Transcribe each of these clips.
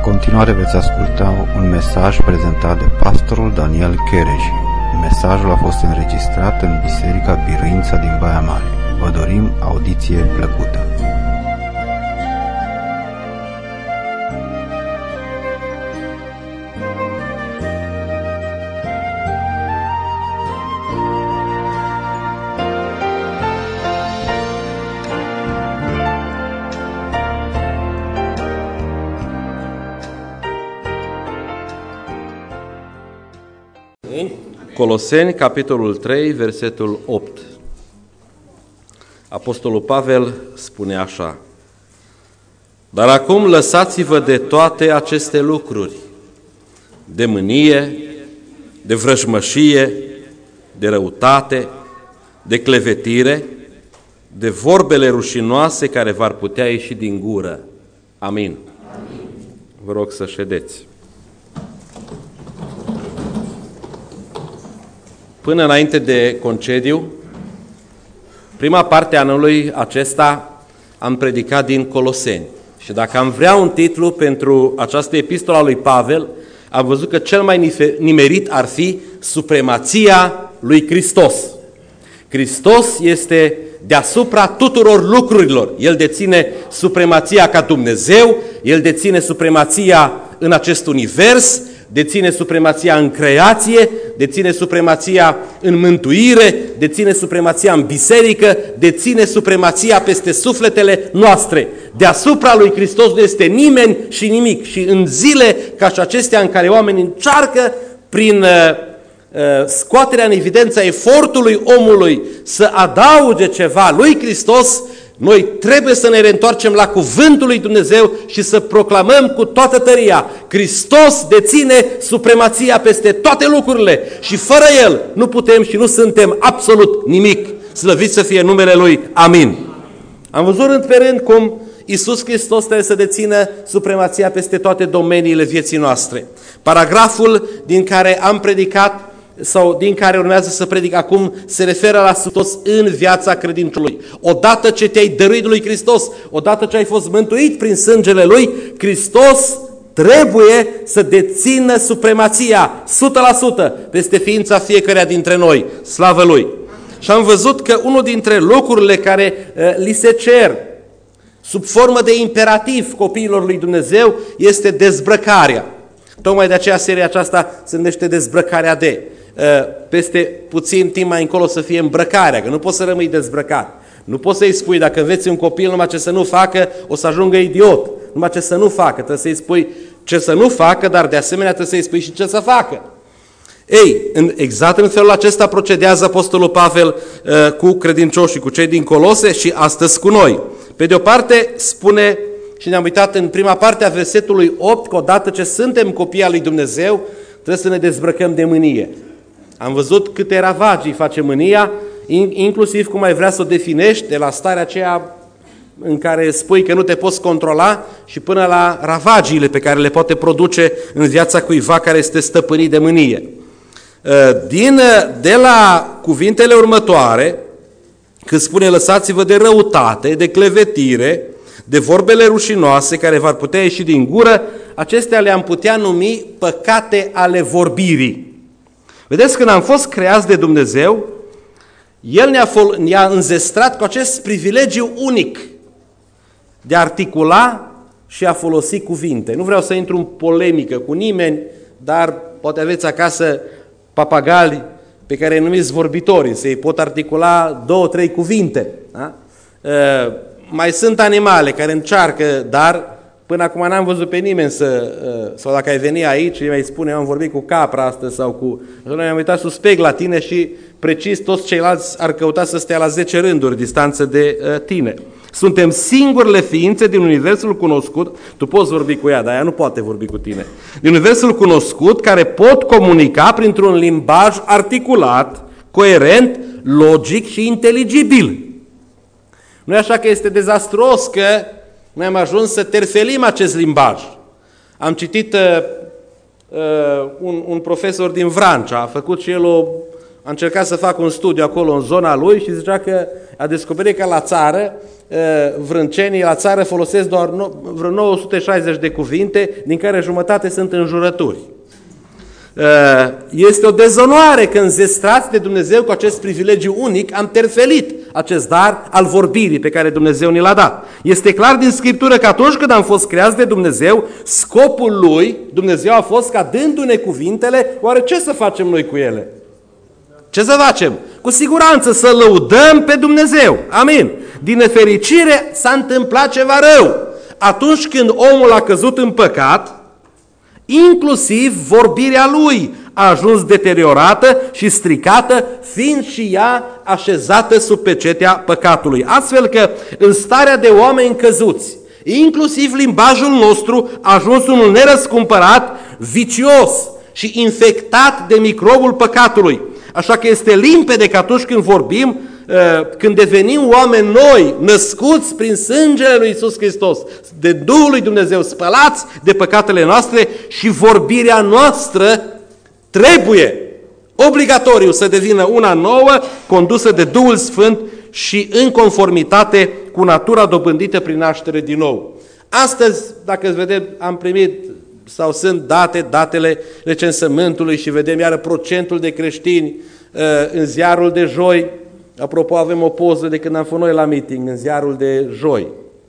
continuare veți asculta un mesaj prezentat de pastorul Daniel Chereji. Mesajul a fost înregistrat în Biserica Biruința din Baia Mare. Vă dorim audiție plăcută. Coloseni, capitolul 3, versetul 8. Apostolul Pavel spune așa: Dar acum lăsați-vă de toate aceste lucruri, de mânie, de vrăjmășie, de răutate, de clevetire, de vorbele rușinoase care v-ar putea ieși din gură. Amin. Vă rog să ședeți. Până înainte de concediu, prima parte a anului acesta am predicat din Coloseni. Și dacă am vrea un titlu pentru această epistolă a lui Pavel, am văzut că cel mai nimerit ar fi Supremația lui Hristos. Hristos este deasupra tuturor lucrurilor. El deține supremația ca Dumnezeu, El deține supremația în acest univers, deține supremația în creație, deține supremația în mântuire, deține supremația în biserică, deține supremația peste sufletele noastre. Deasupra lui Hristos nu este nimeni și nimic. Și în zile ca și acestea în care oamenii încearcă prin scoaterea în evidență a efortului omului să adauge ceva lui Hristos, noi trebuie să ne reîntoarcem la cuvântul lui Dumnezeu și să proclamăm cu toată tăria: Hristos deține supremația peste toate lucrurile și fără El nu putem și nu suntem absolut nimic. Slăvit să fie numele Lui. Amin. Am văzut rând pe rând cum Iisus Hristos trebuie să dețină supremația peste toate domeniile vieții noastre. Paragraful din care am predicat sau din care urmează să predic acum se referă la Hristos în viața credinciosului. Odată ce te-ai dăruit lui Hristos, odată ce ai fost mântuit prin sângele Lui, Hristos trebuie să dețină supremația 100% peste ființa fiecăruia dintre noi. Slavă Lui! Și am văzut că unul dintre lucrurile care li se cer sub formă de imperativ copiilor lui Dumnezeu este dezbrăcarea. Tocmai de aceea seria aceasta se numește Dezbrăcarea de. Peste puțin timp mai încolo să fie îmbrăcarea, că nu poți să rămâi dezbrăcat. Nu poți să-i spui, dacă înveți un copil numai ce să nu facă, o să ajungă idiot. Numai ce să nu facă, trebuie să-i spui ce să nu facă, dar de asemenea trebuie să-i spui și ce să facă. Ei, exact în felul acesta procedează Apostolul Pavel cu credincioșii, cu cei din Colose și astăzi cu noi. Pe de o parte spune, și ne-am uitat în prima parte a versetului 8, că odată ce suntem copii al lui Dumnezeu, trebuie să ne dezbrăcăm de mânie. Am văzut câte ravagii face mânia, inclusiv cum ai vrea să o definești, de la starea aceea în care spui că nu te poți controla și până la ravagiile pe care le poate produce în viața cuiva care este stăpânit de mânie. De la cuvintele următoare, când spune lăsați-vă de răutate, de clevetire, de vorbele rușinoase care v-ar putea ieși din gură, acestea le-am putea numi păcate ale vorbirii. Vedeți, când am fost creați de Dumnezeu, El ne-a înzestrat cu acest privilegiu unic de a articula și a folosi cuvinte. Nu vreau să intru în polemică cu nimeni, dar poate aveți acasă papagali pe care îi numiți vorbitorii, să-i pot articula 2-3 cuvinte. Da? Mai sunt animale care încearcă, dar până acum n-am văzut pe nimeni sau dacă ai veni aici și mai spune, eu am vorbit cu capra astăzi sau cu... Noi ne-am uitat suspect la tine și precis toți ceilalți ar căuta să stea la 10 rânduri distanță de tine. Suntem singurele ființe din universul cunoscut, tu poți vorbi cu ea, dar ea nu poate vorbi cu tine, din universul cunoscut care pot comunica printr-un limbaj articulat, coerent, logic și inteligibil. Nu e așa că este dezastruos că noi am ajuns să terfelim acest limbaj. Am citit un profesor din Vrancea, a făcut și el a încercat să facă un studiu acolo în zona lui și zicea că a descoperit că la țară, vrâncenii la țară folosesc doar vreo 960 de cuvinte, din care jumătate sunt înjurături. Este o dezonoare că înzestrați de Dumnezeu cu acest privilegiu unic am terfelit acest dar al vorbirii pe care Dumnezeu ni l-a dat. Este clar din Scriptură că atunci când am fost creați de Dumnezeu, scopul lui, Dumnezeu a fost ca dându-ne cuvintele, oare ce să facem noi cu ele? Ce să facem? Cu siguranță să lăudăm pe Dumnezeu. Amin. Din nefericire s-a întâmplat ceva rău. Atunci când omul a căzut în păcat, inclusiv vorbirea lui a ajuns deteriorată și stricată, fiind și ea așezată sub pecetea păcatului. Astfel că în starea de oameni căzuți, inclusiv limbajul nostru a ajuns unul nerăscumpărat, vicios și infectat de microbul păcatului. Așa că este limpede că atunci când vorbim, când devenim oameni noi, născuți prin sângele lui Iisus Hristos, de Duhul lui Dumnezeu, spălați de păcatele noastre, și vorbirea noastră trebuie obligatoriu să devină una nouă, condusă de Duhul Sfânt și în conformitate cu natura dobândită prin naștere din nou. Astăzi, dacă vedem, am primit sau sunt datele recensământului și vedem iară procentul de creștini în ziarul de joi. Apropo, avem o poză de când am fost noi la meeting, în ziarul de joi,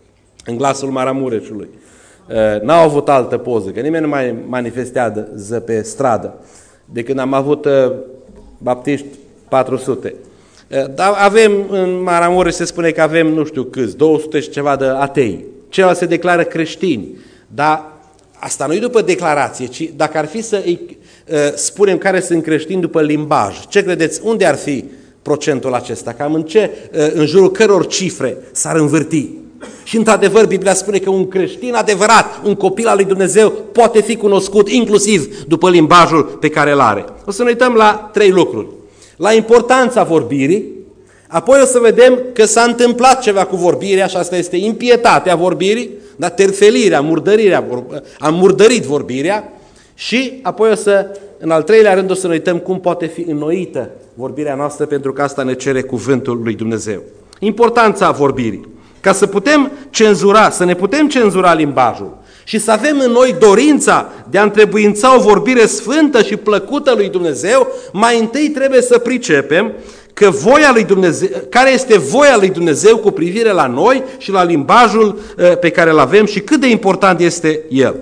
în Glasul Maramureșului. N-au avut altă poză, că nimeni nu mai manifestează pe stradă, de când am avut baptiști 400. Dar avem, în Maramureș se spune că avem, nu știu câți, 200 și ceva de atei. Ceilalți se declară creștini, dar asta nu e după declarație, ci dacă ar fi să îi spunem care sunt creștini după limbaj, ce credeți, unde ar fi procentul acesta? Cam în jurul căror cifre s-ar învârti? Și într-adevăr, Biblia spune că un creștin adevărat, un copil al lui Dumnezeu, poate fi cunoscut inclusiv după limbajul pe care îl are. O să ne uităm la 3 lucruri. La importanța vorbirii, apoi o să vedem că s-a întâmplat ceva cu vorbirea și asta este impietatea vorbirii, dar terfelirea, murdărirea, am murdărit vorbirea, și apoi în al 3-lea rând o să ne uităm cum poate fi înnoită vorbirea noastră, pentru că asta ne cere cuvântul lui Dumnezeu. Importanța vorbirii. Ca să putem cenzura, să ne putem cenzura limbajul și să avem în noi dorința de a întrebuința o vorbire sfântă și plăcută lui Dumnezeu, mai întâi trebuie să pricepem că voia lui Dumnezeu, care este voia lui Dumnezeu cu privire la noi și la limbajul pe care îl avem și cât de important este el.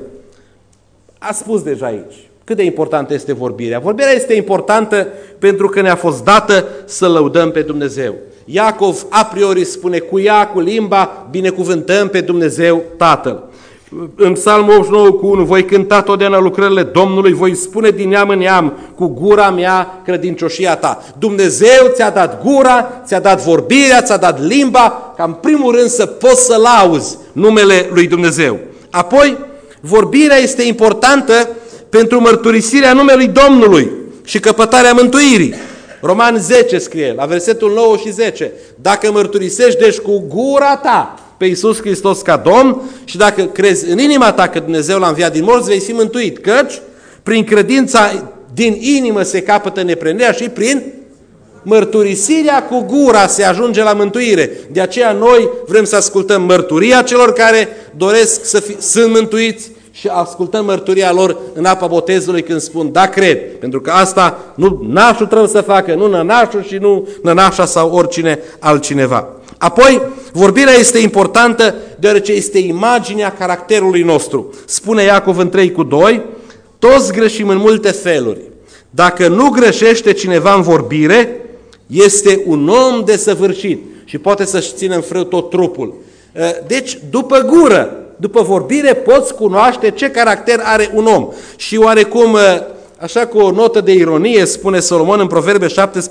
A spus deja aici cât de importantă este vorbirea. Vorbirea este importantă pentru că ne-a fost dată să lăudăm pe Dumnezeu. Iacov a priori spune, cu ea, cu limba, binecuvântăm pe Dumnezeu Tatăl. În Psalmul 89:1, voi cânta totdeauna lucrările Domnului, voi spune din neam în neam, cu gura mea credincioșia ta. Dumnezeu ți-a dat gura, ți-a dat vorbirea, ți-a dat limba, ca în primul rând să poți să lauzi numele lui Dumnezeu. Apoi, vorbirea este importantă pentru mărturisirea numelui Domnului și căpătarea mântuirii. Romani 10 scrie, la versetul 9 și 10, dacă mărturisești deci cu gura ta pe Iisus Hristos ca Domn și dacă crezi în inima ta că Dumnezeu l-a înviat din morți, vei fi mântuit, căci prin credința din inimă se capătă neprihănirea și prin mărturisirea cu gura se ajunge la mântuire. De aceea noi vrem să ascultăm mărturia celor care doresc sunt mântuiți și ascultăm mărturia lor în apa botezului când spun, da, cred. Pentru că asta nu nașul trebuie să facă, nu nănașul și nu nănașa sau oricine altcineva. Apoi, vorbirea este importantă deoarece este imaginea caracterului nostru. Spune Iacov în 3:2, toți greșim în multe feluri. Dacă nu greșește cineva în vorbire, este un om desăvârșit și poate să-și țină în frâu tot trupul. Deci, după gură, după vorbire, poți cunoaște ce caracter are un om. Și oarecum, așa cu o notă de ironie, spune Solomon în Proverbe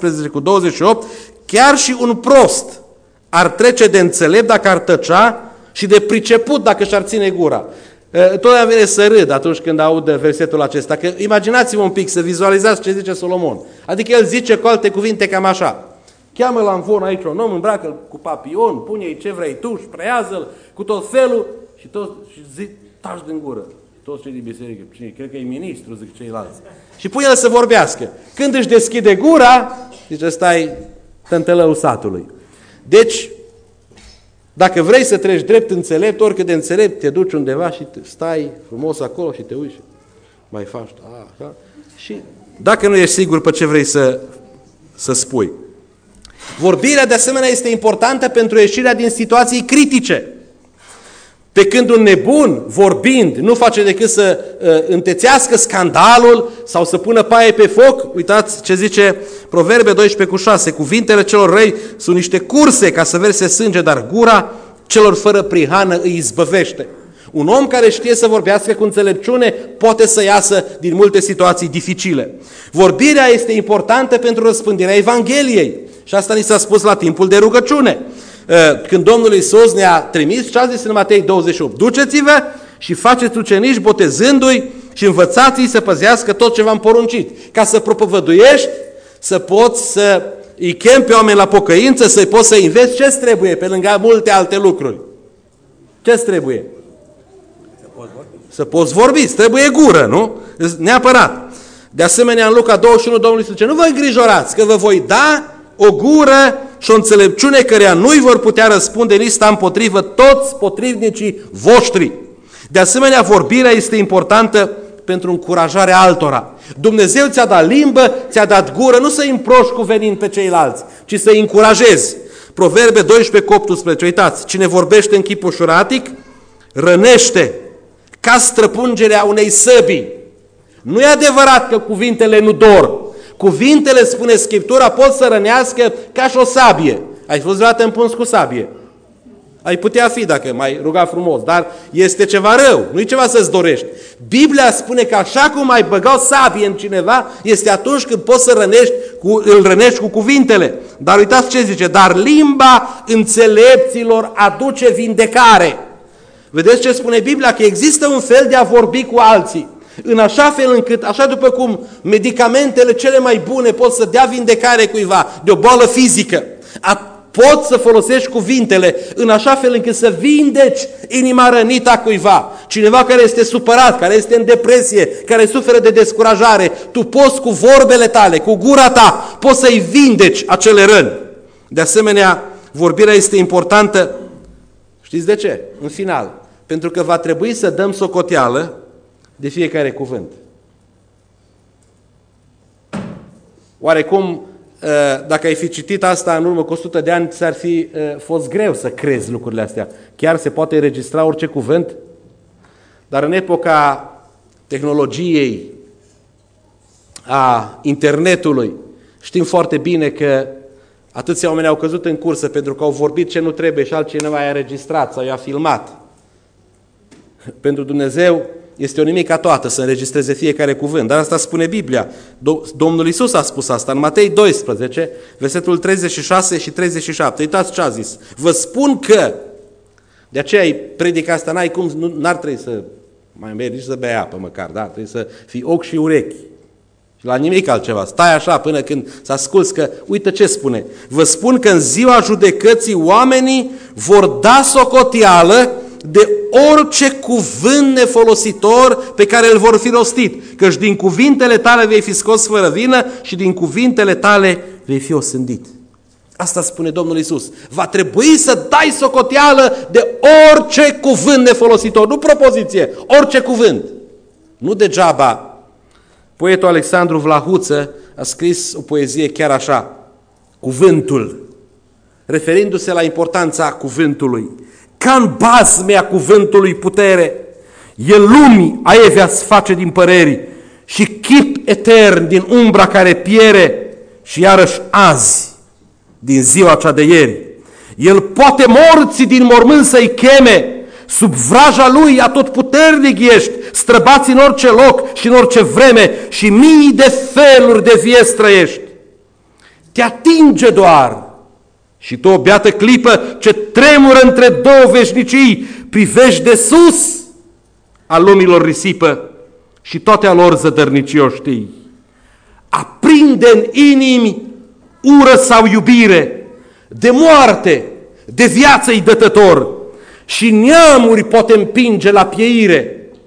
17:28, chiar și un prost ar trece de înțelept dacă ar tăcea și de priceput dacă și-ar ține gura. Totdeauna vine să râd atunci când aud versetul acesta, că imaginați-vă un pic, să vizualizați ce zice Solomon. Adică el zice cu alte cuvinte cam așa. Cheamă la învon aici un om, îmbracă-l cu papion, pune-i ce vrei tu, șpreiază-l cu tot felul și zic, taci din gură. toți cei din biserică, cine? Cred că e ministru, zic ceilalți. Și pune el să vorbească. Când își deschide gura, zice, stai tântălăul satului. Deci, dacă vrei să treci drept înțelept, oricât de înțelept, te duci undeva și stai frumos acolo și te uiți. Mai faci, așa. Și dacă nu ești sigur pe ce vrei să spui. Vorbirea, de asemenea, este importantă pentru ieșirea din situații critice. Pe când un nebun, vorbind, nu face decât să întețească scandalul sau să pună paie pe foc, uitați ce zice Proverbe 12:6, cuvintele celor răi sunt niște curse ca să verse sânge, dar gura celor fără prihană îi izbăvește. Un om care știe să vorbească cu înțelepciune poate să iasă din multe situații dificile. Vorbirea este importantă pentru răspândirea Evangheliei. Și asta ni s-a spus la timpul de rugăciune. Când Domnul Iisus ne-a trimis, ce a zis în Matei 28? Duceți-vă și faceți ucenici botezându-i și învățați-i să păzească tot ce v-am poruncit. Ca să propovăduiești, să poți să îi chemi pe oameni la pocăință, să-i poți să înveți, ce-ți trebuie pe lângă multe alte lucruri? Ce-ți trebuie? Să poți vorbi, îți trebuie gură, nu? Neapărat. De asemenea, în Luca 21, Domnul Iisus zice, nu vă îngrijorați, că vă voi da o gură și o înțelepciune căreia nu-i vor putea răspunde nici sta împotrivă toți potrivnicii voștri. De asemenea, vorbirea este importantă pentru încurajarea altora. Dumnezeu ți-a dat limbă, ți-a dat gură, nu să-i împroști cuvenind pe ceilalți, ci să-i încurajezi. Proverbe 12:18, uitați, cine vorbește în chip ușuratic, rănește ca străpungerea unei săbii. Nu e adevărat că cuvintele nu dor. Cuvintele, spune Scriptura, pot să rănească ca și o sabie. Ai fost vreodată împuns cu sabie? Ai putea fi dacă mai ruga frumos, dar este ceva rău, nu e ceva să-ți dorești. Biblia spune că așa cum ai băgat o sabie în cineva, este atunci când poți să îl rănești cu cuvintele. Dar uitați ce zice, dar limba înțelepților aduce vindecare. Vedeți ce spune Biblia? Că există un fel de a vorbi cu alții. În așa fel încât, așa după cum medicamentele cele mai bune pot să dea vindecare cuiva de o boală fizică, poți să folosești cuvintele în așa fel încât să vindeci inima rănită a cuiva. Cineva care este supărat, care este în depresie, care suferă de descurajare, tu poți cu vorbele tale, cu gura ta, poți să-i vindeci acele răni. De asemenea, vorbirea este importantă. Știți de ce? În final, pentru că va trebui să dăm socoteală de fiecare cuvânt. Oarecum, dacă ai fi citit asta în urmă cu 100 de ani, ți-ar fi fost greu să crezi lucrurile astea. Chiar se poate înregistra orice cuvânt? Dar în epoca tehnologiei, a internetului, știm foarte bine că atâția oameni au căzut în cursă pentru că au vorbit ce nu trebuie și altcineva i-a înregistrat sau i-a filmat. Pentru Dumnezeu este o nimica toată să înregistreze fiecare cuvânt. Dar asta spune Biblia. Domnul Iisus a spus asta în Matei 12, versetul 36 și 37. Uitați ce a zis. Vă spun că, de aceea predica asta, n-ar trebui să mai mergi să bei apă măcar, da? Trebuie să fii ochi și urechi. Și la nimic altceva. Stai așa până când să asculți că, uite ce spune. Vă spun că în ziua judecății oamenii vor da socoteală de orice cuvânt nefolositor pe care îl vor fi rostit. Căci din cuvintele tale vei fi scos fără vină și din cuvintele tale vei fi osândit. Asta spune Domnul Iisus. Va trebui să dai socoteală de orice cuvânt nefolositor. Nu propoziție, orice cuvânt. Nu degeaba. Poetul Alexandru Vlahuță a scris o poezie chiar așa. Cuvântul. Referindu-se la importanța cuvântului. Ca-n bazmea cuvântului putere, el lumii aieveați face din păreri și chip etern din umbra care piere și iarăși azi, din ziua cea de ieri. El poate morții din mormânt să-i cheme, sub vraja lui atotputernic ești, străbați în orice loc și în orice vreme și mii de feluri de vieți trăiești. Te atinge doar și tu, o beată clipă ce tremură între două veșnicii, privești de sus a lumilor risipă și toate a lor zădărnicii o știi. Aprinde în inimi ură sau iubire, de moarte, de viață-i dătător și neamuri poate împinge la pieire.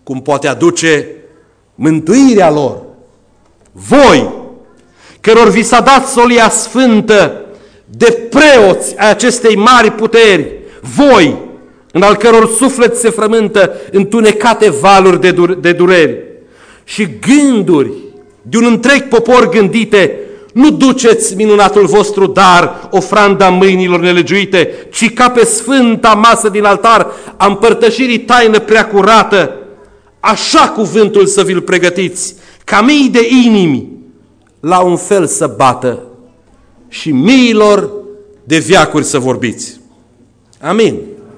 cum poate aduce mântuirea lor. Voi, căror vi s-a dat solia sfântă de preoți ai acestei mari puteri, voi, în al căror suflet se frământă întunecate valuri de dureri și gânduri de un întreg popor gândite, nu duceți minunatul vostru dar, ofranda mâinilor nelegiuite, ci ca pe sfânta masă din altar a împărtășirii taină preacurată, așa cuvântul să vi-l pregătiți, ca mii de inimi la un fel să bată și miilor de veacuri să vorbiți. Amin.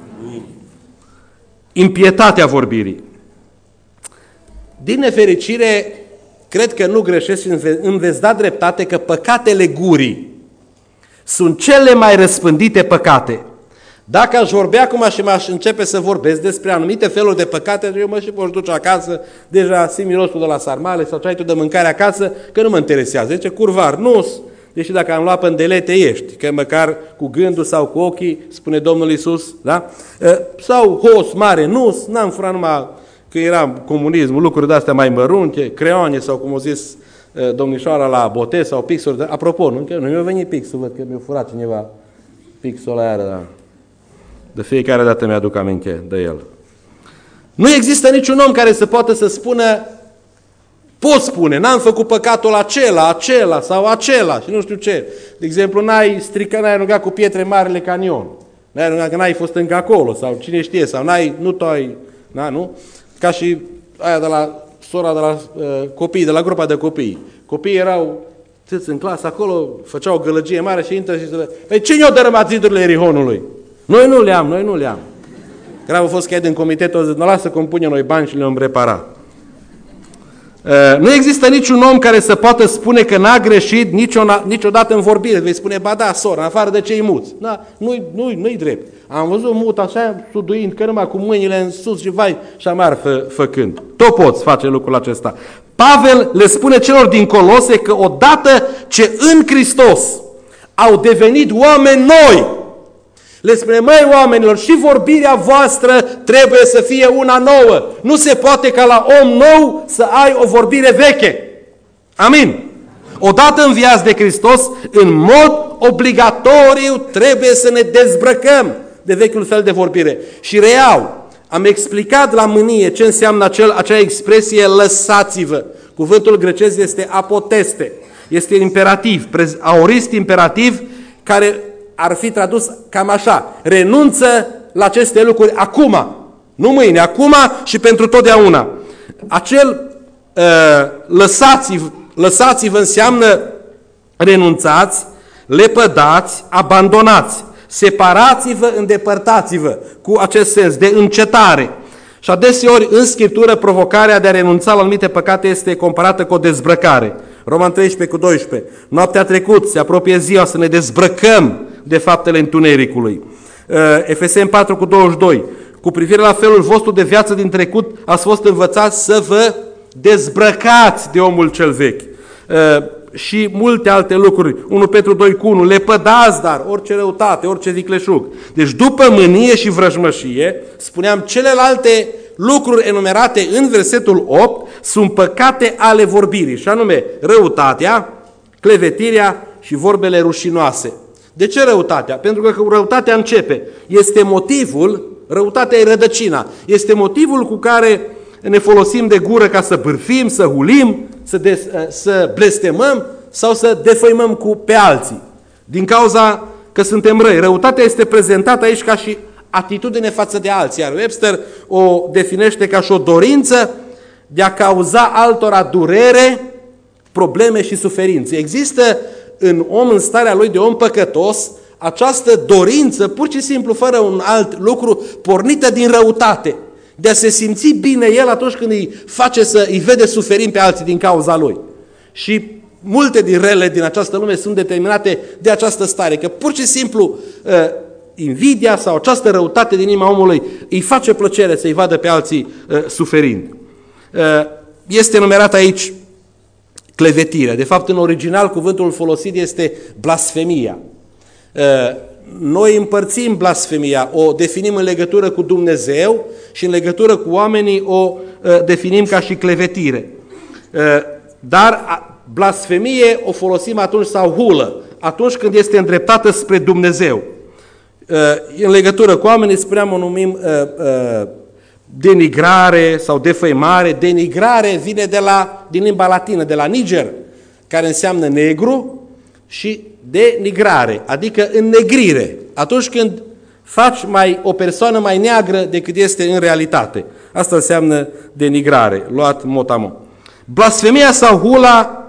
Impietatea vorbirii. Din nefericire, cred că nu greșesc și îmi veți da dreptate că păcatele gurii sunt cele mai răspândite păcate. Dacă aș vorbi acum și m-aș începe să vorbesc despre anumite feluri de păcate, eu mă și pot duce acasă, deja simt mirosul de la sarmale sau ce ai tu de mâncare acasă, că nu mă interesează. Zice, curvar, nu-s, deși dacă am luat pândelete ești, că măcar cu gândul sau cu ochii, spune Domnul Iisus, da? Sau hos mare, nu-s, n-am furat numai că era comunismul, lucruri de-astea mai mărunte, creioane sau cum o zis domnișoara la botez sau pixuri. Apropo, nu mi-a venit pixul, văd că mi-a furat cineva pixul ăla iară, da. De fiecare dată mi-aduc aminte de el. Nu există niciun om care să poată să spună, pot spune, n-am făcut păcatul acela sau acela și nu știu ce. De exemplu, n-ai aruncat cu pietre Marele Canion, n-ai aruncat că n-ai fost încă acolo sau cine știe, sau nu? Ca și aia de la sora de la copii, de la grupa de copii. Copiii erau tâți în clasă acolo, făceau o gălăgie mare și intră și se păi cine i-a dărâmat zidurile Erihonului? Noi nu le-am. Că au fost chiar din comitet, o zis, nu lasă cum pune noi bani și le-am reparat. Nu există niciun om care să poată spune că n-a greșit niciodată în vorbire. Vei spune, ba da, soră, în afară de cei muți. Da, nu-i drept. Am văzut mut așa, suduind, că numai cu mâinile în sus și vai și amar făcând. Tot poți face lucrul acesta. Pavel le spune celor din Colose că odată ce în Hristos au devenit oameni noi, le spune, măi oamenilor, și vorbirea voastră trebuie să fie una nouă. Nu se poate ca la om nou să ai o vorbire veche. Amin. Odată înviați de Hristos, în mod obligatoriu trebuie să ne dezbrăcăm de vechiul fel de vorbire. Și reiau, am explicat la mânie ce înseamnă acea expresie lăsați-vă. Cuvântul grecesc este apoteste. Este imperativ, aorist imperativ, care ar fi tradus cam așa, renunță la aceste lucruri acum, nu mâine, acum și pentru totdeauna. Acel lăsați-vă înseamnă renunțați, lepădați, abandonați, separați-vă, îndepărtați-vă, cu acest sens de încetare. Și adeseori în Scriptură provocarea de a renunța la anumite păcate este comparată cu o dezbrăcare. Roman 13:12. Noaptea a trecut, se apropie ziua, să ne dezbrăcăm de faptele întunericului. Efeseni 4:22. Cu privire la felul vostru de viață din trecut, ați fost învățați să vă dezbrăcați de omul cel vechi. Și multe alte lucruri. 1 Petru 2:1. Lepădați, dar, orice răutate, orice vicleșug. Deci după mânie și vrăjmășie, spuneam, celelalte lucruri enumerate în versetul 8 sunt păcate ale vorbirii, și anume răutatea, clevetirea și vorbele rușinoase. De ce răutatea? Pentru că răutatea începe. Este motivul, răutatea e rădăcina, este motivul cu care ne folosim de gură ca să bârfim, să hulim, să blestemăm sau să defăimăm pe alții. Din cauza că suntem răi. Răutatea este prezentată aici ca și atitudine față de alții. Iar Webster o definește ca și o dorință de a cauza altora durere, probleme și suferințe. Există în om, în starea lui de om păcătos, această dorință, pur și simplu, fără un alt lucru, pornită din răutate, de a se simți bine el atunci când îi vede suferind pe alții din cauza lui. Și multe din rele din această lume sunt determinate de această stare, că pur și simplu invidia sau această răutate din inima omului îi face plăcere să-i vadă pe alții suferind. Este numerat aici clevetirea. De fapt, în original, cuvântul folosit este blasfemia. noi împărțim blasfemia, o definim în legătură cu Dumnezeu și în legătură cu oamenii o definim ca și clevetire. Dar blasfemie o folosim atunci, sau hulă, atunci când este îndreptată spre Dumnezeu. În legătură cu oamenii, spuneam, o numim denigrare sau defăimare. Denigrare vine din limba latină, de la niger, care înseamnă negru, și denigrare, adică înnegrire. Atunci când faci o persoană mai neagră decât este în realitate. Asta înseamnă denigrare, luat mot-a-mot. Blasfemia sau hula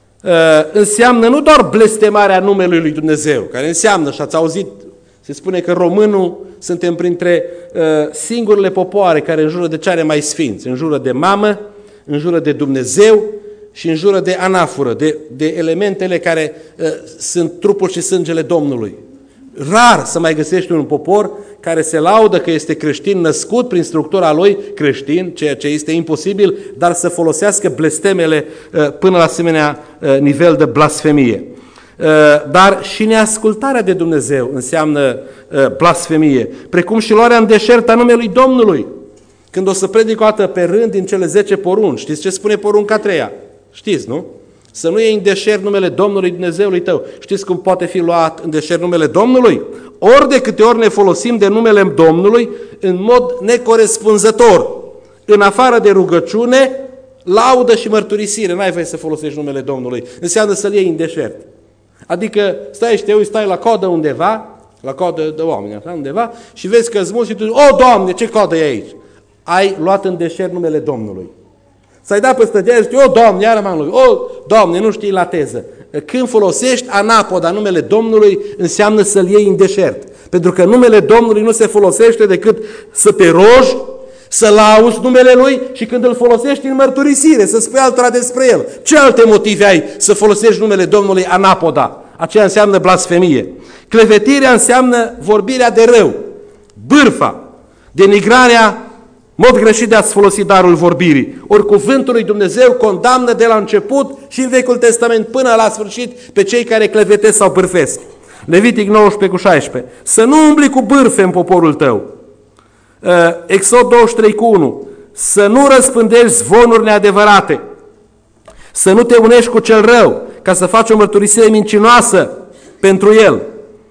înseamnă nu doar blestemarea numelui lui Dumnezeu, care înseamnă, și ați auzit, se spune că românul suntem printre singurele popoare care înjură de ce are mai sfinți. Înjură de mamă, înjură de Dumnezeu și înjură de anafură, de elementele care sunt trupul și sângele Domnului. Rar să mai găsești un popor care se laudă că este creștin, născut prin structura lui creștin, ceea ce este imposibil, dar să folosească blestemele până la asemenea nivel de blasfemie. Dar și neascultarea de Dumnezeu înseamnă blasfemie, precum și luarea în deșert a numelui Domnului. Când o să predic o dată pe rând din cele 10 porunci, știți ce spune porunca 3-a? Știți, nu? Să nu iei în deșert numele Domnului Dumnezeului tău. Știți cum poate fi luat în deșert numele Domnului? Ori de câte ori ne folosim de numele Domnului în mod necorespunzător, în afară de rugăciune, laudă și mărturisire. N-ai voie să folosești numele Domnului. Înseamnă să-l iei în deșert. Adică stai la codă undeva, la codă de oameni, așa, undeva, și vezi că-ți mulți și tu zici, o, Doamne, ce codă e aici? Ai luat în deșert numele Domnului. Să-i dai peste deal și o, Doamne, iară m-am lui, o, Doamne, nu știi lateză. Când folosești anapoda, numele Domnului, înseamnă să-l iei în deșert. Pentru că numele Domnului nu se folosește decât să te rogi, să lauzi numele Lui și când îl folosești în mărturisire, să spui altora despre El. Ce alte motive ai să folosești numele Domnului anapoda? Aceea înseamnă blasfemie. Clevetirea înseamnă vorbirea de rău, bârfa, denigrarea, mod greșit de a-ți folosi darul vorbirii. Ori cuvântul lui Dumnezeu condamnă de la început și în Vechiul Testament până la sfârșit pe cei care clevetesc sau bârfesc. Levitic 19:16. Să nu umbli cu bârfe în poporul tău. Exod 23:1. Să nu răspândești zvonuri neadevărate. Să nu te unești cu cel rău, ca să faci o mărturisire mincinoasă pentru el.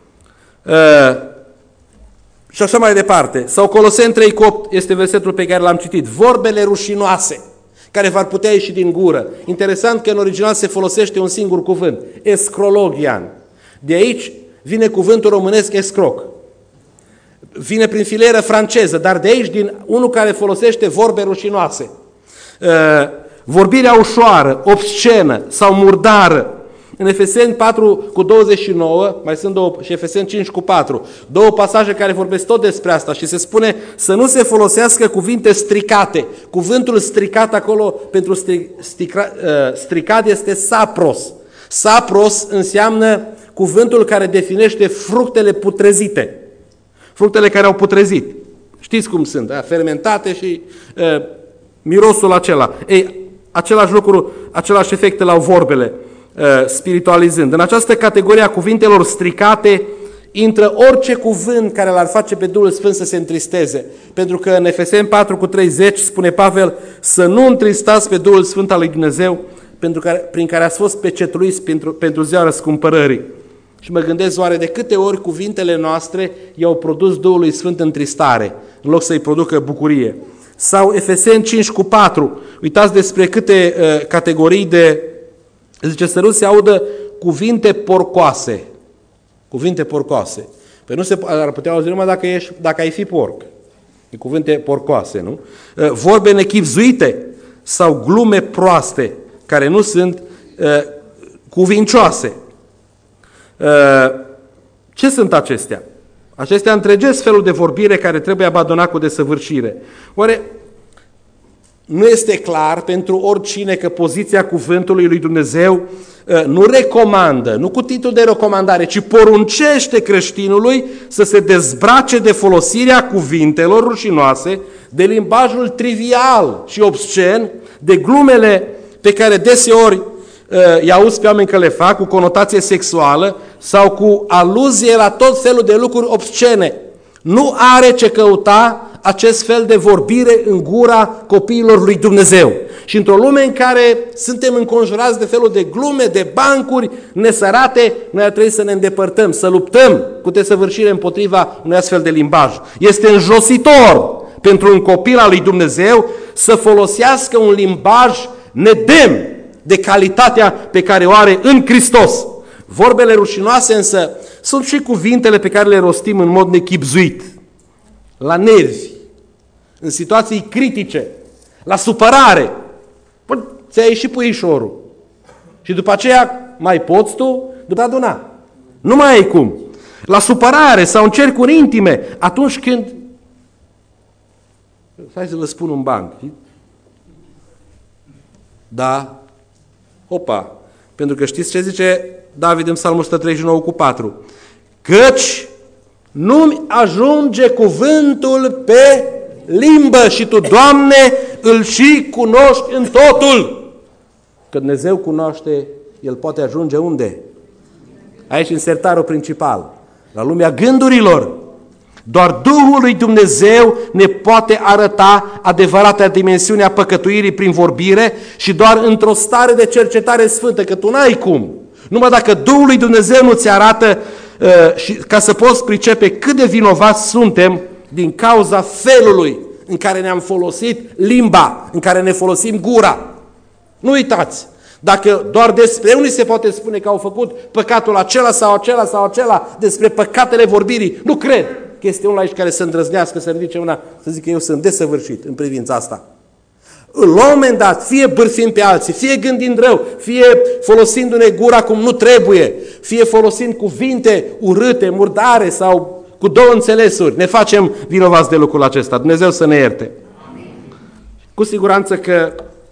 Și așa mai departe. Sau Coloseni 3:8 este versetul pe care l-am citit. Vorbele rușinoase, care v-ar putea ieși din gură. Interesant că în original se folosește un singur cuvânt. Escrologian. De aici vine cuvântul românesc escroc. Vine prin filieră franceză, dar de aici din unul care folosește vorbe rușinoase. Vorbirea ușoară, obscenă sau murdară. În Efeseni 4:29, mai sunt două, și Efeseni 5:4, două pasaje care vorbesc tot despre asta și se spune să nu se folosească cuvinte stricate. Cuvântul stricat acolo pentru stricat este sapros. Sapros înseamnă cuvântul care definește fructele putrezite. Fructele care au putrezit. Știți cum sunt, fermentate și mirosul acela. Ei, același lucru, același efect la vorbele, spiritualizând. În această categorie a cuvintelor stricate intră orice cuvânt care l-ar face pe Duhul Sfânt să se întristeze. Pentru că în Efeseni 4:30 spune Pavel să nu întristați pe Duhul Sfânt al lui Dumnezeu prin care ați fost pecetuiți pentru ziua răscumpărării. Și mă gândesc oare de câte ori cuvintele noastre i-au produs Duhului Sfânt întristare, în loc să-i producă bucurie. Sau Efeseni 5:4, uitați despre câte categorii de, zice, să nu se audă cuvinte porcoase. Cuvinte porcoase. Păi nu se ar putea auzi numai dacă ai fi porc. E cuvinte porcoase, nu? Vorbe nechibzuite sau glume proaste, care nu sunt cuvincioase. Ce sunt acestea? Acestea întregesc felul de vorbire care trebuie abandonat cu desăvârșire. Oare nu este clar pentru oricine că poziția cuvântului lui Dumnezeu nu recomandă, nu cu titlul de recomandare, ci poruncește creștinului să se dezbrace de folosirea cuvintelor rușinoase, de limbajul trivial și obscen, de glumele pe care deseori îi auzi pe oameni că le fac cu conotație sexuală sau cu aluzie la tot felul de lucruri obscene. Nu are ce căuta acest fel de vorbire în gura copiilor lui Dumnezeu. Și într-o lume în care suntem înconjurați de felul de glume, de bancuri nesărate, noi ar trebui să ne îndepărtăm, să luptăm cu desăvârșire împotriva unui astfel de limbaj. Este înjositor pentru un copil al lui Dumnezeu să folosească un limbaj nedemn de calitatea pe care o are în Hristos. Vorbele rușinoase însă sunt și cuvintele pe care le rostim în mod nechibzuit, la nervi, în situații critice, la supărare. Păi, ți-a ieșit puișorul. Și după aceea mai poți tu după aduna. Nu mai ai cum. La supărare sau în cercuri intime, atunci când... Hai să vă spun un banc. Da. Opa. Pentru că știți ce zice David în Psalmul 139:4? Căci nu-mi ajunge cuvântul pe limbă și Tu, Doamne, îl și cunoști în totul. Că Dumnezeu cunoaște, El poate ajunge unde? Aici în sertarul principal, la lumea gândurilor. Doar Duhul lui Dumnezeu ne poate arăta adevărata dimensiune a păcătuirii prin vorbire și doar într-o stare de cercetare sfântă, că tu n-ai cum. Numai dacă Duhul lui Dumnezeu nu ți arată și ca să poți pricepe cât de vinovați suntem din cauza felului în care ne-am folosit limba, în care ne folosim gura. Nu uitați, dacă doar despre unii se poate spune că au făcut păcatul acela sau acela sau acela, despre păcatele vorbirii, nu cred că este unul aici care să îndrăznească, să ridice una, să zică eu sunt desăvârșit în privința asta. La un moment dat, fie bârfind pe alții, fie gândind rău, fie folosindu-ne gura cum nu trebuie, fie folosind cuvinte urâte, murdare sau cu două înțelesuri, ne facem vinovați de lucrul acesta. Dumnezeu să ne ierte. Amin. Cu siguranță că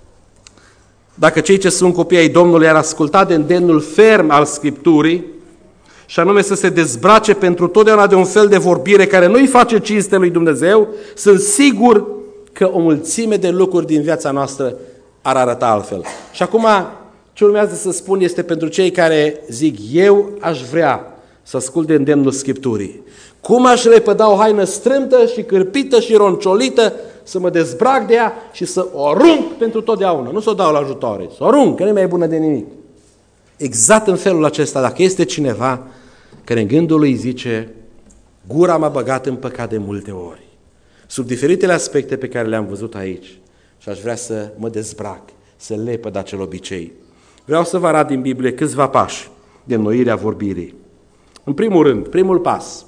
dacă cei ce sunt copii ai Domnului ar asculta de îndemnul ferm al Scripturii, și anume să se dezbrace pentru totdeauna de un fel de vorbire care nu-i face cinste lui Dumnezeu, sunt sigur că o mulțime de lucruri din viața noastră ar arăta altfel. Și acum, ce urmează să spun este pentru cei care zic, eu aș vrea să ascult de îndemnul Scripturii. Cum aș repăda o haină strâmtă și cârpită și ronciolită, să mă dezbrac de ea și să o arunc pentru totdeauna. Nu să o dau la ajutoare, să o arunc, că nu e mai bună de nimic. Exact în felul acesta, dacă este cineva care în gândul lui zice, gura m-a băgat în păcat de multe ori, sub diferitele aspecte pe care le-am văzut aici, și aș vrea să mă dezbrac, să lepăd acel obicei. Vreau să vă arăt din Biblie câțiva pași de înnoirea vorbirii. În primul rând, primul pas,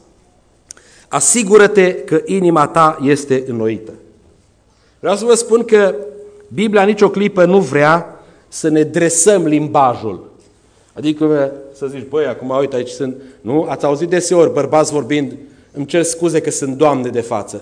asigură-te că inima ta este înnoită. Vreau să vă spun că Biblia nicio clipă nu vrea să ne dresăm limbajul. Adică să zici, băi, acum uite aici sunt, nu? Ați auzit deseori bărbați vorbind, îmi cer scuze că sunt doamne de față.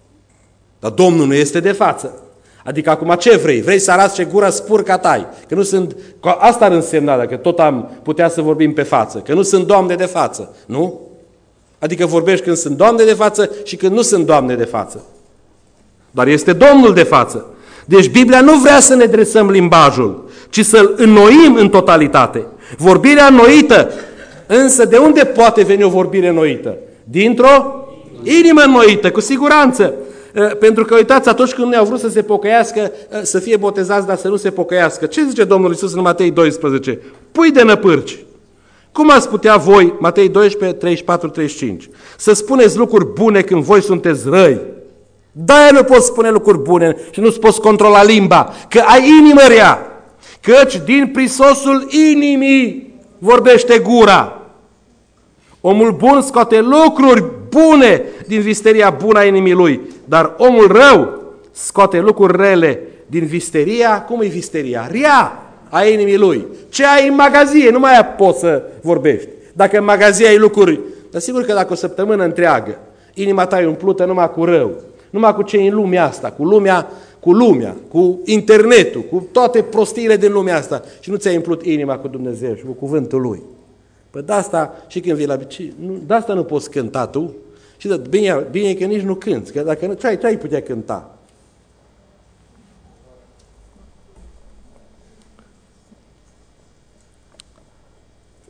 Dar Domnul nu este de față. Adică acum ce vrei? Vrei să arăți ce gura spurca tai? Că nu sunt, asta ar însemna dacă tot am putea să vorbim pe față, că nu sunt doamne de față, nu? Adică vorbești când sunt doamne de față și când nu sunt doamne de față. Dar este Domnul de față. Deci Biblia nu vrea să ne dresăm limbajul, ci să-l înnoim în totalitate. Vorbirea înnoită, însă de unde poate veni o vorbire înnoită? Dintr-o inimă înnoită, cu siguranță. Pentru că, uitați, atunci când ne-au vrut să se pocăiască, să fie botezați, dar să nu se pocăiască. Ce zice Domnul Iisus în Matei 12? Pui de năpârci. Cum ați putea voi, Matei 12, 34-35, să spuneți lucruri bune când voi sunteți răi? De-aia nu poți spune lucruri bune și nu-ți poți controla limba, că ai inimă rea. Căci din prisosul inimii vorbește gura. Omul bun scoate lucruri bune din visteria bună a inimii lui, dar omul rău scoate lucruri rele din visteria, cum e visteria? Rea a inimii lui. Ce ai în magazie, nu mai poți să vorbești. Dacă în magazie ai lucruri, dar sigur că dacă o săptămână întreagă inima ta e umplută numai cu rău, numai cu ce e în lumea asta, cu lumea, cu internetul, cu toate prostiile din lumea asta și nu ți-ai umplut inima cu Dumnezeu și cu cuvântul Lui. Păi de asta, și când vii la de asta nu poți cânta tu. Și bine că nici nu cânți, că dacă nu, ce ai putea cânta?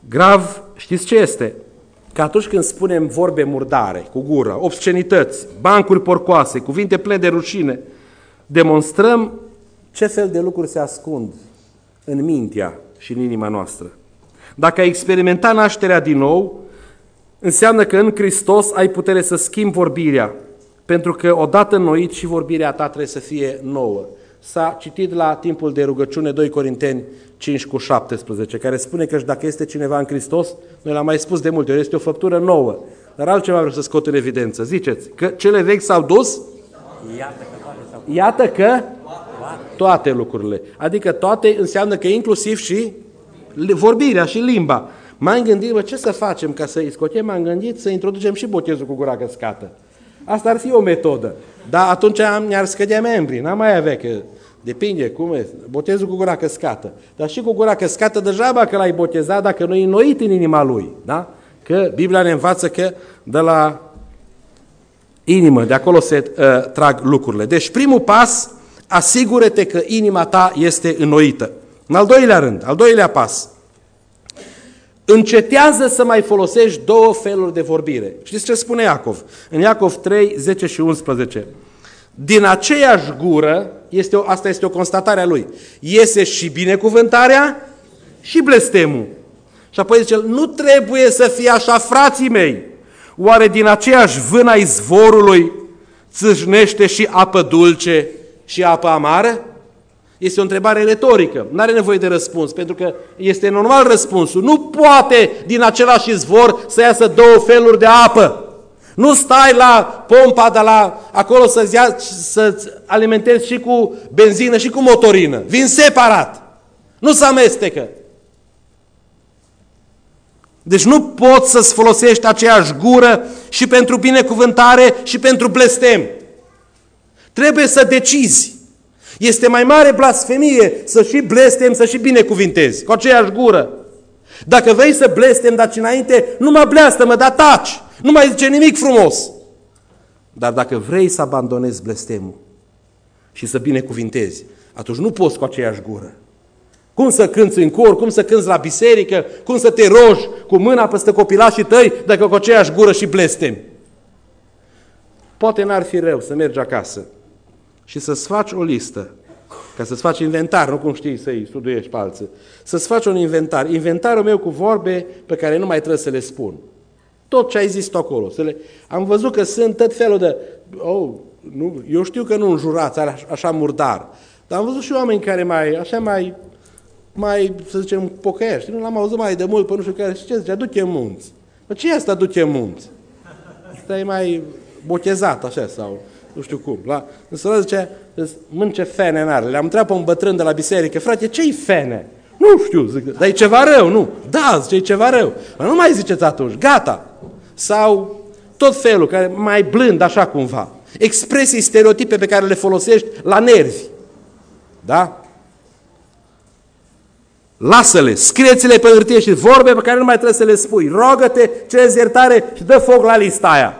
Grav, știți ce este? Că atunci când spunem vorbe murdare, cu gură, obscenități, bancuri porcoase, cuvinte pline de rușine, demonstrăm ce fel de lucruri se ascund în mintea și în inima noastră. Dacă ai experimenta nașterea din nou, înseamnă că în Hristos ai putere să schimbi vorbirea, pentru că odată înnoit și vorbirea ta trebuie să fie nouă. S-a citit la timpul de rugăciune 2 Corinteni 5:17, care spune că dacă este cineva în Hristos, noi l-am mai spus de multe ori, este o făptură nouă. Dar altceva vreau să scot în evidență. Ziceți că cele vechi s-au dus? Iată că toate lucrurile. Adică toate înseamnă că inclusiv și vorbirea și limba. M-am gândit, ce să facem ca să-i scotem? M-am gândit să introducem și botezul cu gura căscată. Asta ar fi o metodă. Dar atunci ne-ar scădea membrii, n-am mai avea, că depinde cum e, botezul cu gura căscată. Dar și cu gura căscată degeaba că l-ai botezat dacă nu e înnoit în inima lui. Da? Că Biblia ne învață că de la inimă, de acolo se trag lucrurile. Deci primul pas, asigură-te că inima ta este înnoită. În al doilea rând, al doilea pas, încetează să mai folosești două feluri de vorbire. Știți ce spune Iacov? În Iacov 3, 10 și 11. Din aceeași gură, asta este o constatare a lui, iese și binecuvântarea și blestemul. Și apoi zice, nu trebuie să fie așa, frații mei. Oare din aceeași vână a izvorului țâșnește și apă dulce și apă amară? Este o întrebare retorică, nu are nevoie de răspuns, pentru că este normal răspunsul. Nu poate din același izvor să iasă două feluri de apă. Nu stai la pompa de la acolo să-ți alimentezi și cu benzină și cu motorină. Vin separat. Nu se amestecă. Deci nu poți să-ți folosești aceeași gură și pentru binecuvântare și pentru blestem. Trebuie să decizi. Este mai mare blasfemie să și blestem, să și binecuvintezi, cu aceeași gură. Dacă vrei să blestem, daci înainte, nu mă bleastă-mă, dar taci. Nu mai zice nimic frumos. Dar dacă vrei să abandonezi blestemul și să binecuvintezi, atunci nu poți cu aceeași gură. Cum să cânți în cor, cum să cânți la biserică, cum să te rogi cu mâna peste copilașii tăi, dacă cu aceeași gură și blestem. Poate n-ar fi rău să mergi acasă și să-ți faci o listă, ca să-ți faci inventar, nu cum știi să-i studuiești pe alții, să-ți faci un inventar. Inventarul meu cu vorbe pe care nu mai trebuie să le spun. Tot ce ai zis tu acolo. Am văzut că sunt tot felul de... eu știu că nu înjurați așa murdar, dar am văzut și oameni care mai să zicem, pocăiești. Nu l-am auzit mai de mult pe nu știu care. Și ce zice? Du-te în munți. Dar ce e asta, du-te în munți? Asta e mai botezat așa sau... nu știu cum. În sără zice, mânce fene n-are. Le-am întrebat pe un bătrân de la biserică, frate, ce-i fene? Nu știu, zic, dar e ceva rău, nu? Da, zice, e ceva rău. Dar nu mai ziceți atunci, gata. Sau tot felul, care mai blând, așa cumva. Expresii stereotipe pe care le folosești la nervi. Da? Lasă-le, scrieți-le pe hârtie și vorbe pe care nu mai trebuie să le spui. Rogă-te, cere iertare și dă foc la lista aia.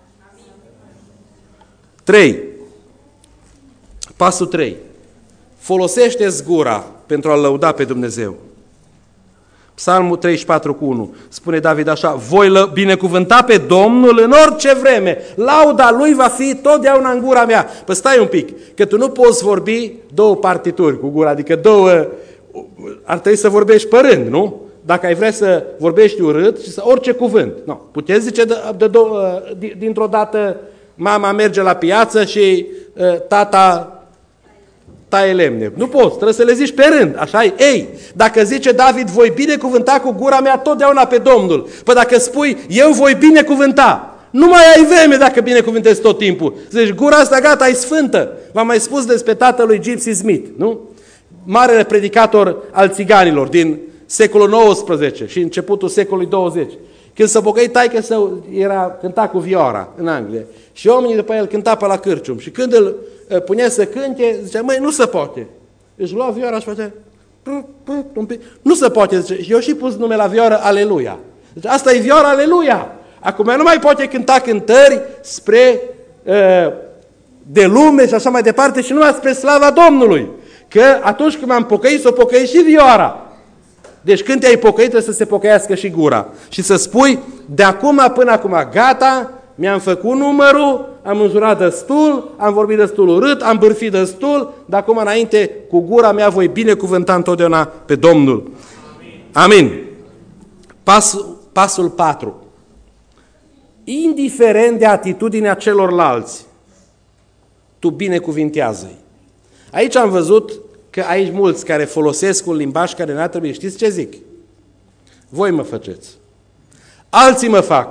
3. Pasul 3. Folosește-ți gura pentru a lăuda pe Dumnezeu. Psalmul 34:1 spune David așa, voi binecuvânta pe Domnul în orice vreme. Lauda Lui va fi totdeauna în gura mea. Păi stai un pic, că tu nu poți vorbi două partituri cu gura, adică ar trebui să vorbești pe rând, nu? Dacă ai vrea să vorbești urât și orice cuvânt. Nu. Puteți zice dintr-o dată mama merge la piață și tata taie lemne. Nu poți, trebuie să le zici pe rând. Așa e. Ei, dacă zice David, voi binecuvânta cu gura mea totdeauna pe Domnul. Păi dacă spui, eu voi binecuvânta, nu mai ai vreme dacă binecuvântezi tot timpul. Zici, gura asta gata, e sfântă. V-am mai spus despre tatălui Gypsy Smith, nu? Marele predicator al țiganilor din secolul XIX și începutul secolului 20. Când se pocăi taică său, cânta cu vioara în Anglia. Și oamenii după el cânta pe la cârcium. Și când îl punea să cânte, zicea, măi, nu se poate. Își lua vioara și făcea, nu se poate, zice. Și eu și pus nume la vioară Aleluia. Zice, asta e vioara Aleluia. Acum nu mai poate cânta cântări spre de lume și așa mai departe și numai spre slava Domnului. Că atunci când m-am pocăit, s-o pocăit și vioara. Deci când te-ai pocăit, trebuie să se pocăiască și gura. Și să spui, de acum până acum, gata, mi-am făcut numărul, am înjurat destul, am vorbit destul urât, am bârfit destul, de acum înainte, cu gura mea voi binecuvânta întotdeauna pe Domnul. Amin. Pasul 4. Indiferent de atitudinea celorlalți, tu binecuvintează-i. Aici am văzut că aici mulți care folosesc un limbaj care n-ar trebui, știți ce zic? Voi mă faceți. Alții mă fac.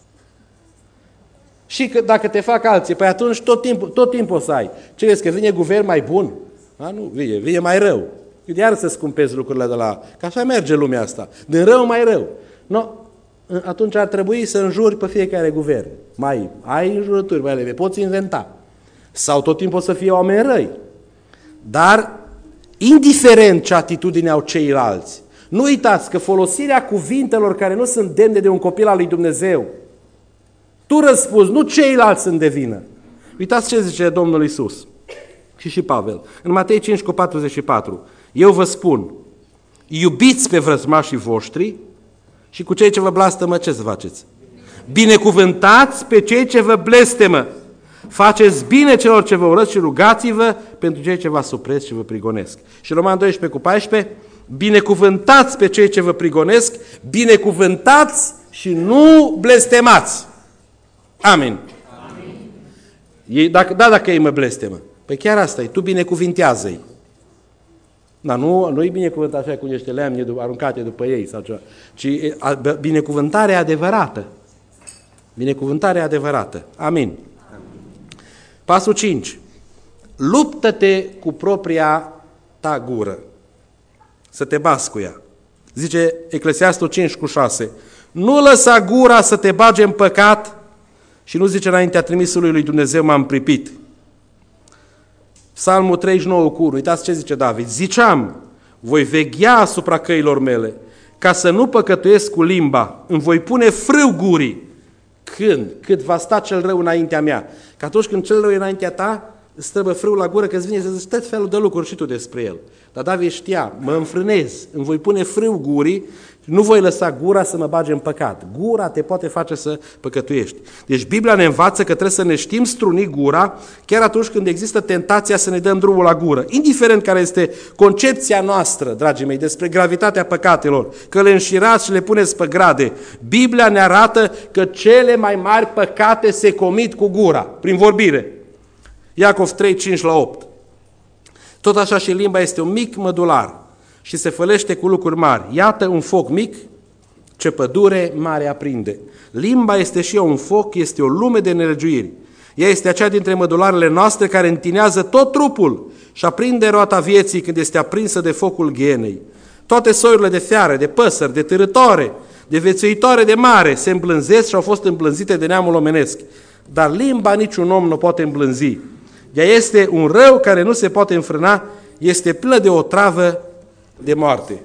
Și că dacă te fac alții, păi atunci tot timpul o să ai. Ce crezi, că vine guvern mai bun? Nu, vine mai rău. Iar să scumpezi lucrurile de la... Că așa merge lumea asta. Din rău mai rău. No, atunci ar trebui să înjuri pe fiecare guvern. Mai ai înjurături, mai le poți inventa. Sau tot timpul o să fie oameni răi. Dar, indiferent ce atitudine au ceilalți, nu uitați că folosirea cuvintelor care nu sunt demne de un copil al lui Dumnezeu, tu răspunzi, nu ceilalți sunt de vină. Uitați ce zice Domnul Iisus și Pavel. În Matei 5:44. Eu vă spun, iubiți pe vrăjmașii voștri și cu cei ce vă blastămă, ce să faceți? Binecuvântați pe cei ce vă blestemă. Faceți bine celor ce vă urăsc și rugați-vă pentru cei ce vă asupresc și vă prigonesc. Și Roman 12:14. Binecuvântați pe cei ce vă prigonesc, binecuvântați și nu blestemați. Amin. Amin. Dacă ei mă blestemă. Păi chiar asta e, tu binecuvintează-i. Dar nu-i binecuvânt așa cu niște lemne aruncate după ei, sau ceva, ci binecuvântarea adevărată. Binecuvântarea adevărată. Amin. Pasul 5. Luptă-te cu propria ta gură. Să te bați cu ea. Zice Eclesiastul 5:6. Nu lăsa gura să te bage în păcat și nu zice înaintea trimisului lui Dumnezeu m-am pripit. Psalmul 39:1. Uitați ce zice David. Ziceam, voi veghea asupra căilor mele, ca să nu păcătuiesc cu limba. Îmi voi pune frâu gurii. Când? Cât va sta cel rău înaintea mea. Că atunci când cel rău e înaintea ta, îți trebuie frâu la gură, că îți vine să zici tot felul de lucruri și tu despre el. Dar David știa, mă înfrânez, îmi voi pune frâu gurii, nu voi lăsa gura să mă bage în păcat. Gura te poate face să păcătuiești. Deci Biblia ne învață că trebuie să ne știm struni gura, chiar atunci când există tentația să ne dăm drumul la gură. Indiferent care este concepția noastră, dragii mei, despre gravitatea păcatelor, că le înșirați și le puneți pe grade, Biblia ne arată că cele mai mari păcate se comit cu gura, prin vorbire. Iacov 3:5-8. Tot așa și limba este un mic mădular și se fălește cu lucruri mari. Iată un foc mic, ce pădure mare aprinde. Limba este și ea un foc, este o lume de nelegiuiri. Ea este aceea dintre mădularele noastre care întinează tot trupul și aprinde roata vieții când este aprinsă de focul ghienei. Toate soiurile de fiare, de păsări, de târătoare, de viețuitoare de mare se îmblânzesc și au fost îmblânzite de neamul omenesc. Dar limba niciun om nu poate îmblânzi. Ea este un rău care nu se poate înfrâna, este plină de o travă de moarte.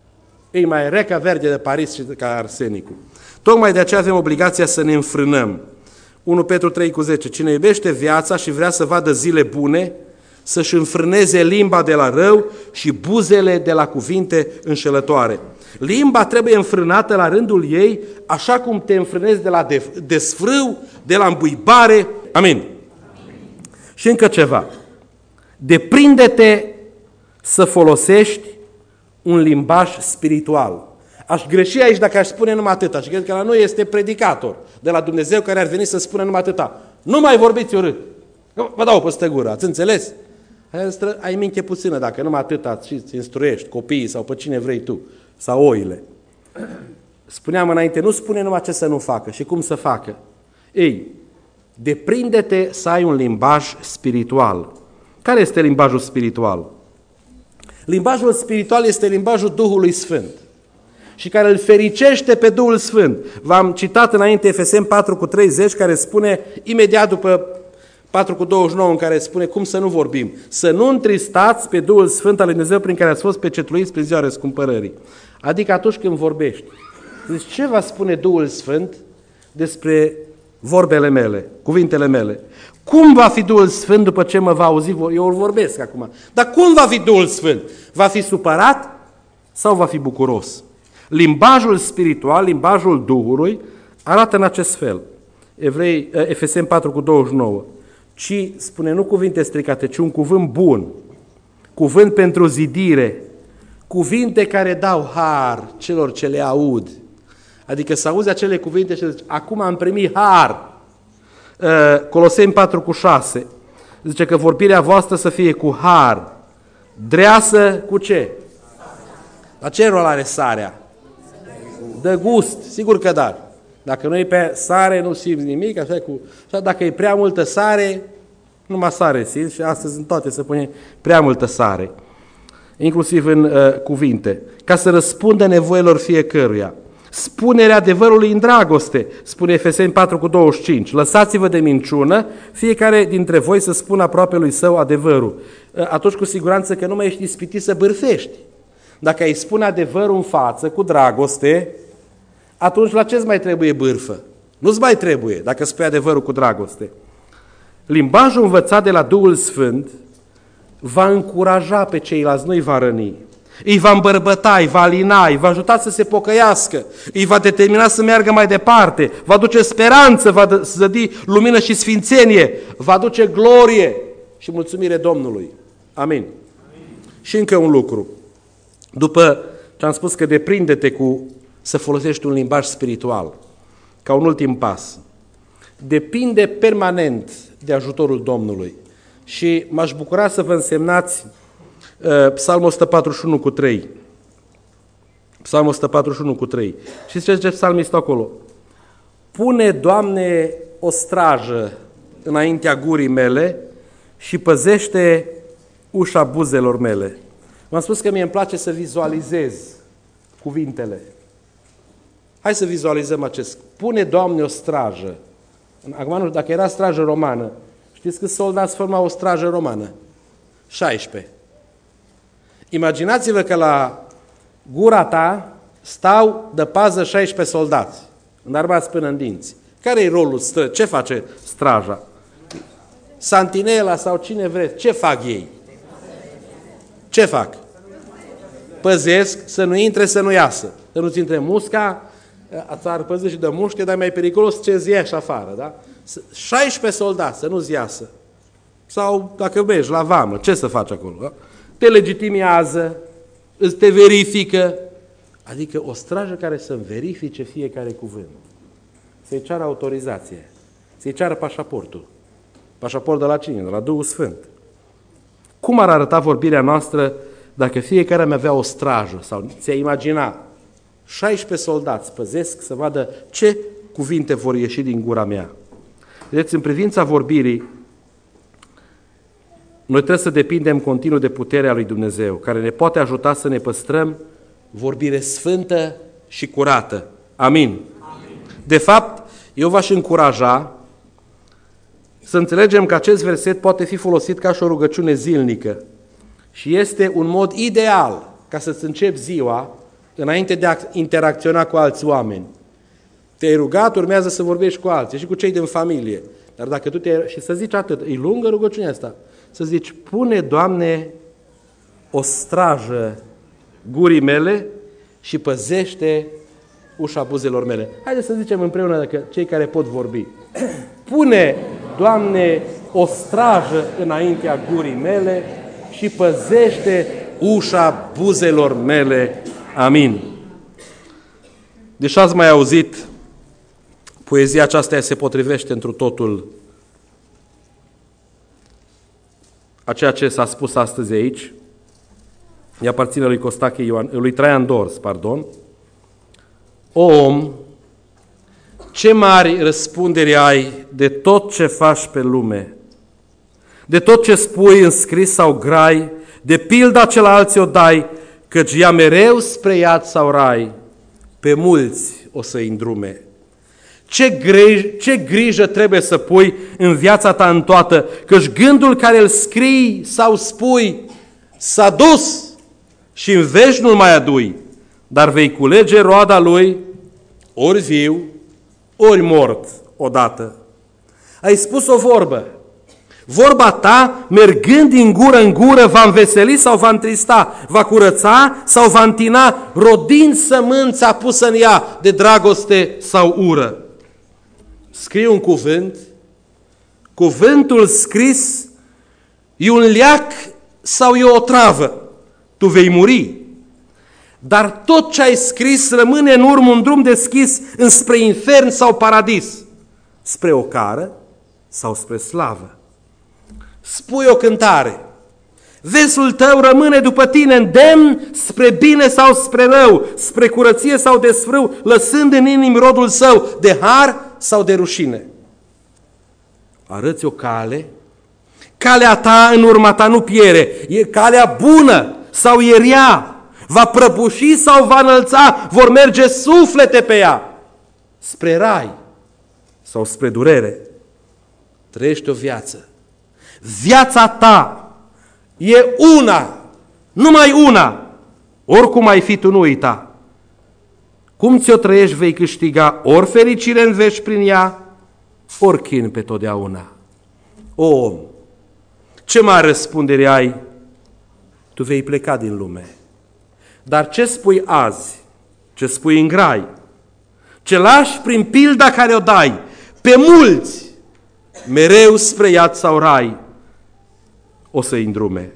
E mai rea ca verde de Paris și ca arsenicul. Tocmai de aceea avem obligația să ne înfrânăm. 1 Petru 3:10. Cine iubește viața și vrea să vadă zile bune, să-și înfrâneze limba de la rău și buzele de la cuvinte înșelătoare. Limba trebuie înfrânată la rândul ei, așa cum te înfrânezi de la desfrâu, de la îmbuibare. Amin. Și încă ceva. Deprinde-te să folosești un limbaj spiritual. Aș greși aici dacă aș spune numai atâta. Și cred că la noi este predicator de la Dumnezeu care ar veni să spună numai atâta. Nu mai vorbiți urât. Vă dau peste gură, ați înțeles? Ai minte puțină dacă numai atâta îți instruiești copiii sau pe cine vrei tu. Sau oile. Spuneam înainte, nu spune numai ce să nu facă și cum să facă. Ei, deprinde-te să ai un limbaj spiritual. Care este limbajul spiritual? Limbajul spiritual este limbajul Duhului Sfânt și care îl fericește pe Duhul Sfânt. V-am citat înainte Efeseni 4:30, care spune, imediat după 4:29, în care spune cum să nu vorbim. Să nu întristați pe Duhul Sfânt al lui Dumnezeu prin care ați fost pecetluiți prin ziua răscumpărării. Adică atunci când vorbești. Deci ce va spune Duhul Sfânt despre vorbele mele, cuvintele mele? Cum va fi Duhul Sfânt după ce mă va auzi? Eu îl vorbesc acum. Dar cum va fi Duhul Sfânt? Va fi supărat? sau va fi bucuros? Limbajul spiritual, limbajul Duhului, arată în acest fel. Efeseni 4:29. Ci, spune, nu cuvinte stricate, ci un cuvânt bun, cuvânt pentru zidire, cuvinte care dau har celor ce le aud. Adică să auzi acele cuvinte și zici, acum am primit har. Coloseni 4:6 zice că vorbirea voastră să fie cu har, dreasă cu ce? La ce rol are sarea? Dă gust, sigur că da. Dacă nu e pe sare, nu simți nimic, așa dacă e prea multă sare, numai sare simți și astăzi în toate se pune prea multă sare, inclusiv în cuvinte, ca să răspundă nevoilor fiecăruia. Spunerea adevărului în dragoste, spune Efeseni 4:25. Lăsați-vă de minciună, fiecare dintre voi să spună aproapelui său adevărul. Atunci cu siguranță că nu mai ești ispitit să bârfești. Dacă îi spune adevărul în față, cu dragoste, atunci la ce-ți mai trebuie bârfă? Nu-ți mai trebuie, dacă spui adevărul cu dragoste. Limbajul învățat de la Duhul Sfânt va încuraja pe ceilalți, nu îi va răni. Îi va îmbărbăta, îi va alina, îi va ajuta să se pocăiască, îi va determina să meargă mai departe, va duce speranță, va zădi lumină și sfințenie, va duce glorie și mulțumire Domnului. Amin. Și încă un lucru. După ce am spus că deprinde-te cu să folosești un limbaj spiritual, ca un ultim pas, depinde permanent de ajutorul Domnului. Și m-aș bucura să vă însemnați Psalmul 141:3. Psalmul 141:3. Și ce zice psalmistul acolo? Pune, Doamne, o strajă înaintea gurii mele și păzește ușa buzelor mele. V-am spus că mie îmi place să vizualizez cuvintele. Hai să vizualizăm acest. Pune, Doamne, o strajă. Acum, nu știu, dacă era strajă romană, știți câți soldați forma o strajă romană? 16. Imaginați-vă că la gura ta stau de pază 16 soldați, înarmați până în dinți. Care e rolul? Ce face straja? Santinela sau cine vreți? Ce fac ei? Ce fac? Păzesc să nu intre, să nu iasă. Să nu-ți intre musca, ți-ar păzi și de mușche, dar e mai periculos ce-ți ieși afară. Da? 16 soldați, să nu-ți iasă. Sau dacă mergi la vamă, ce să faci acolo? Da? Te legitimiază, te verifică. Adică o strajă care să-mi verifice fiecare cuvânt. Să-i ceară autorizație. Să-i ceară pașaportul. Pașaport de la cine? De la Duhul Sfânt. Cum ar arăta vorbirea noastră dacă fiecare am avea o strajă? Sau ți-ai imagina 16 soldați păzesc să vadă ce cuvinte vor ieși din gura mea. Vedeți, în privința vorbirii, noi trebuie să depindem continuu de puterea lui Dumnezeu, care ne poate ajuta să ne păstrăm vorbire sfântă și curată. Amin. Amin. De fapt, eu v-aș încuraja să înțelegem că acest verset poate fi folosit ca și o rugăciune zilnică și este un mod ideal ca să-ți începi ziua înainte de a interacționa cu alți oameni. Te-ai rugat, urmează să vorbești cu alții și cu cei din familie. Dar dacă tu și să zici atât, e lungă rugăciunea asta, să zici, pune, Doamne, o strajă gurii mele și păzește ușa buzelor mele. Haideți să zicem împreună, dacă cei care pot vorbi. Pune, Doamne, o strajă înaintea gurii mele și păzește ușa buzelor mele. Amin. Deși ați mai auzit, poezia aceasta se potrivește întru totul a ceea ce s-a spus astăzi aici. Îi aparține lui Traian Dors, pardon. O om, ce mari răspunderi ai de tot ce faci pe lume, de tot ce spui în scris sau grai, de pilda ce la alții o dai, căci ea mereu spre iad sau rai, pe mulți o să-i îndrume. Ce grijă trebuie să pui în viața ta în toată, căci gândul care îl scrii sau spui s-a dus și în veci nu-l mai adui, dar vei culege roada lui ori viu, ori mort odată. Ai spus o vorbă. Vorba ta, mergând din gură în gură, va înveseli sau va întrista, va curăța sau va întina, rodind sămânța pusă în ea de dragoste sau ură. Scrie un cuvânt, cuvântul scris e un leac sau e o travă, tu vei muri. Dar tot ce ai scris rămâne în urmă un drum deschis înspre infern sau paradis, spre ocară sau spre slavă. Spui o cântare, versul tău rămâne după tine îndemn spre bine sau spre rău, spre curăție sau desfrâu, lăsând în inimi rodul său de har sau de rușine. Arăți o cale, calea ta în urma ta nu piere, e calea bună sau e rea, va prăbuși sau va înălța, vor merge suflete pe ea, spre rai sau spre durere. Trăiești o viață. Viața ta e una, numai una, oricum ai fi tu, nu uita. Cum ți-o trăiești vei câștiga, ori fericire în veci prin ea, ori chin pe totdeauna. O om, ce mare răspundere ai? Tu vei pleca din lume. Dar ce spui azi, ce spui în grai, ce lași prin pilda care o dai, pe mulți, mereu spre iad sau rai, o să-i îndrume.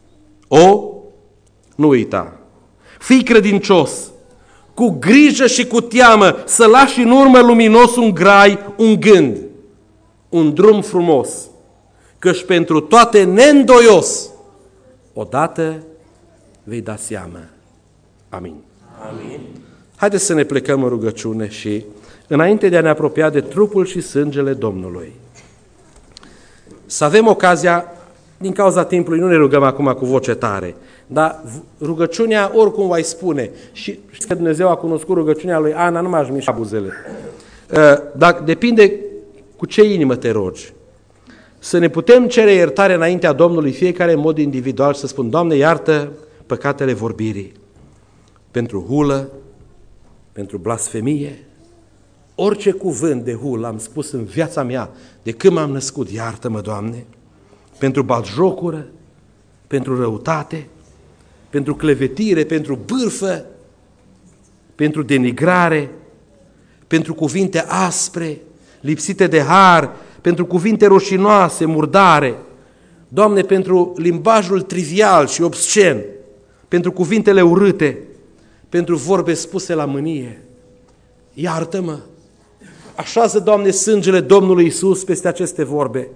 Nu uita, fii credincios, cu grijă și cu teamă, să lași în urmă luminos un grai, un gând, un drum frumos, căci pentru toate neîndoios, odată vei da seamă. Amin. Amin. Haideți să ne plecăm în rugăciune și, înainte de a ne apropia de trupul și sângele Domnului, să avem ocazia, din cauza timpului, nu ne rugăm acum cu voce tare, dar rugăciunea oricum va spune. Și că Dumnezeu a cunoscut rugăciunea lui Ana, nu m-aș mișa buzele. Dar depinde cu ce inimă te rogi. Să ne putem cere iertare înaintea Domnului, fiecare în mod individual, să spun, Doamne, iartă păcatele vorbirii, pentru hulă, pentru blasfemie, orice cuvânt de hulă am spus în viața mea de când m-am născut, iartă-mă, Doamne, pentru batjocură, pentru răutate, pentru clevetire, pentru bârfă, pentru denigrare, pentru cuvinte aspre, lipsite de har, pentru cuvinte rușinoase, murdare, Doamne, pentru limbajul trivial și obscen, pentru cuvintele urâte, pentru vorbe spuse la mânie. Iartă-mă! Așează, Doamne, sângele Domnului Iisus peste aceste vorbe.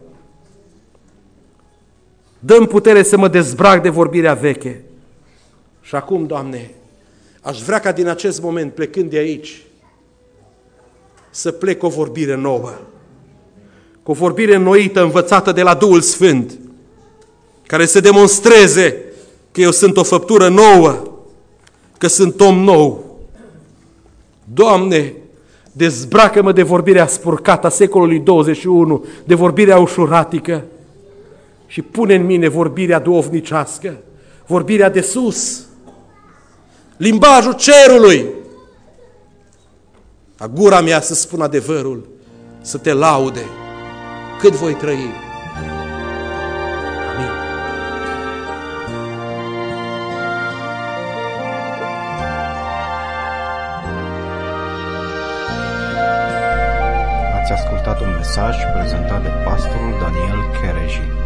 Dă-mi putere să mă dezbrac de vorbirea veche. Și acum, Doamne, aș vrea ca din acest moment, plecând de aici, să plec cu o vorbire nouă, cu o vorbire înnoită, învățată de la Duhul Sfânt, care să demonstreze că eu sunt o făptură nouă, că sunt om nou. Doamne, dezbracă-mă de vorbirea spurcată a secolului 21, de vorbirea ușuratică și pune în mine vorbirea duhovnicească, vorbirea de sus, limbajul cerului. A gura mea să spun adevărul, să te laude cât voi trăi. Amin. Ați ascultat un mesaj prezentat de pastorul Daniel Chereji.